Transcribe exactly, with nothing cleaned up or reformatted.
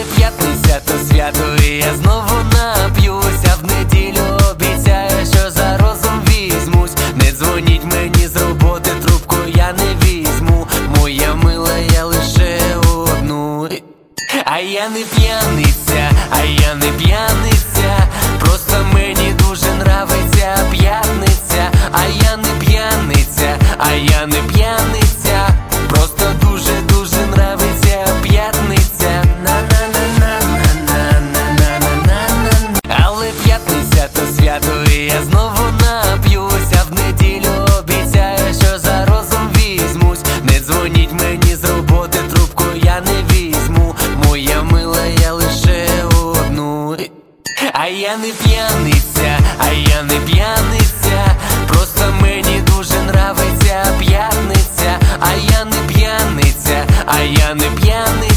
п'ятниця то свято, і я знову нап'юся. В неділю обіцяю, що за розум візьмусь. Не дзвоніть мені з роботи, трубку я не візьму. Моя мила, я лише одну. А я не п'яниця, а я не п'яниця, просто мені дуже нравиться п'ятниця. А я не п'яниця, а я не п'яниця, просто дуже-дуже нравиться п'ятниця. На-на-на-на-на-на-на-на-на. Але п'ятниця то свято, і я знову нап'юся. В неділю обіцяю, що за розум візьмусь. Не дзвоніть мені з роботи, трубку я не візьму. Моя мила, я лише одну. А я не п'яниця, а я не п'яниця, просто мені дуже нравиться п'ятниця. А я не п'яниця, а я не п'яниця.